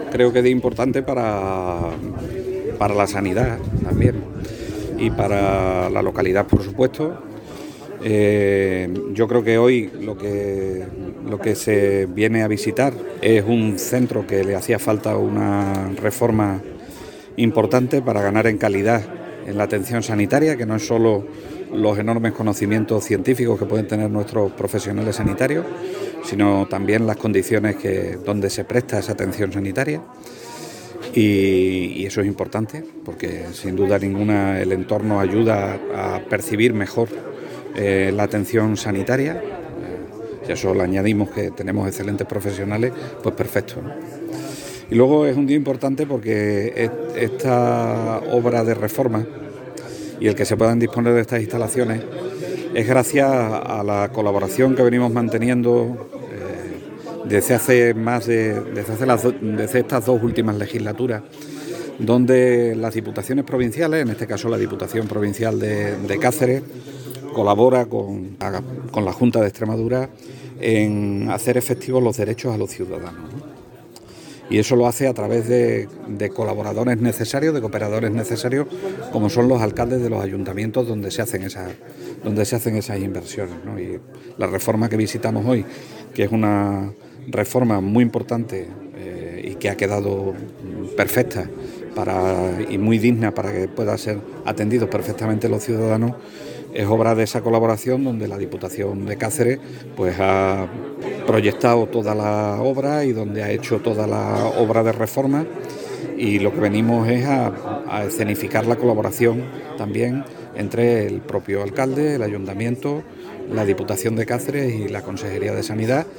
creo que es importante para la sanidad también y para la localidad, por supuesto. Yo creo que hoy lo que se viene a visitar es un centro que le hacía falta una reforma importante para ganar en calidad en la atención sanitaria, que no es solo los enormes conocimientos científicos que pueden tener nuestros profesionales sanitarios, sino también las condiciones donde se presta esa atención sanitaria. Y eso es importante porque sin duda ninguna el entorno ayuda a percibir mejor la atención sanitaria. Si a eso le añadimos que tenemos excelentes profesionales, pues perfecto, ¿no? Y luego es un día importante porque esta obra de reforma y el que se puedan disponer de estas instalaciones es gracias a la colaboración que venimos manteniendo desde estas dos últimas legislaturas, donde las diputaciones provinciales, en este caso la Diputación Provincial de Cáceres, colabora con la Junta de Extremadura en hacer efectivos los derechos a los ciudadanos, ¿no? Y eso lo hace a través de colaboradores necesarios, de cooperadores necesarios, como son los alcaldes de los ayuntamientos donde se hacen esas inversiones, ¿no? Y la reforma que visitamos hoy, que es una reforma muy importante y que ha quedado perfecta y muy digna para que pueda ser atendidos perfectamente los ciudadanos, es obra de esa colaboración donde la Diputación de Cáceres pues ha proyectado toda la obra y donde ha hecho toda la obra de reforma, y lo que venimos es a escenificar la colaboración también entre el propio alcalde, el ayuntamiento, la Diputación de Cáceres y la Consejería de Sanidad.